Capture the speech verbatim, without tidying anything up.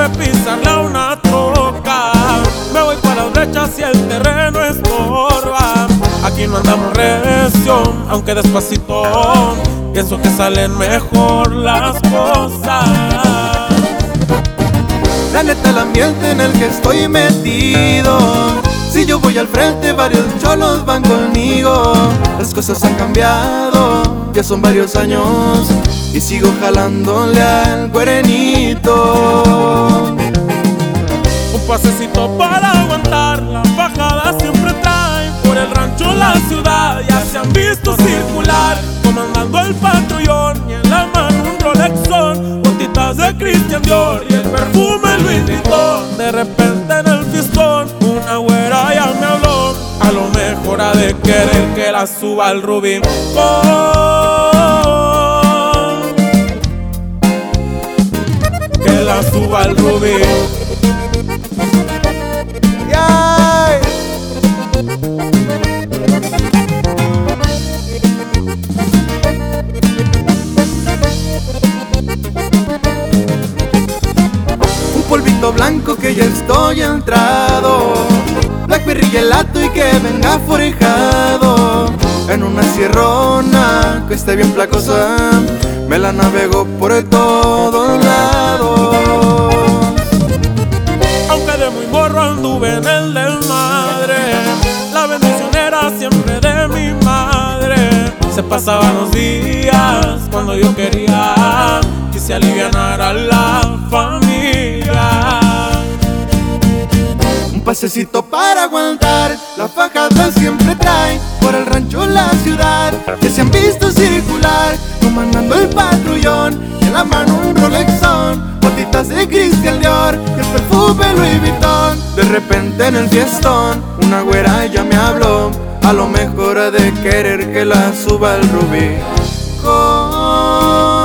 atreves a pisarle a una troca. Me voy para las brechas y el terreno estorba. Aquí no andamos recio, aunque despacito. Pienso que salen mejor las cosas. La neta, el ambiente en el que estoy metido, si yo voy al frente, varios cholos van conmigo. Las cosas han cambiado, ya son varios años y sigo jalándole al cuerenito. Un pasecito para aguantar, la bajada siempre trae. Por el rancho, la ciudad, ya se han visto circular. Comandando el patrullón y en la mano un Rolexón. Botitas de Christian Dior y el perfume Louis Vuitton. De repente en el fiestón, una güera ya me habló. A lo mejor ha de querer que la suba al Rubicón. Que la suba al Rubicón. Yeah. Un polvito blanco que ya estoy entrado, Blackberry gelato y que venga forejado. En una sierrona que esté bien placosa, me la navego por todos lados. Aunque de muy morro anduve en el desmadre, la bendición era siempre de mi madre. Se pasaban los días cuando yo quería que se alivianara la familia. Un pasecito para aguantar, la fajada siempre trae. Por el rancho, la ciudad, que se han visto circular. Comandando el patrullón y en la mano un Rolexón. Botitas de Christian Dior y el perfume Louis Vuitton. De repente en el fiestón, una güera ya me habló. A lo mejor ha de querer que la suba al Rubicón.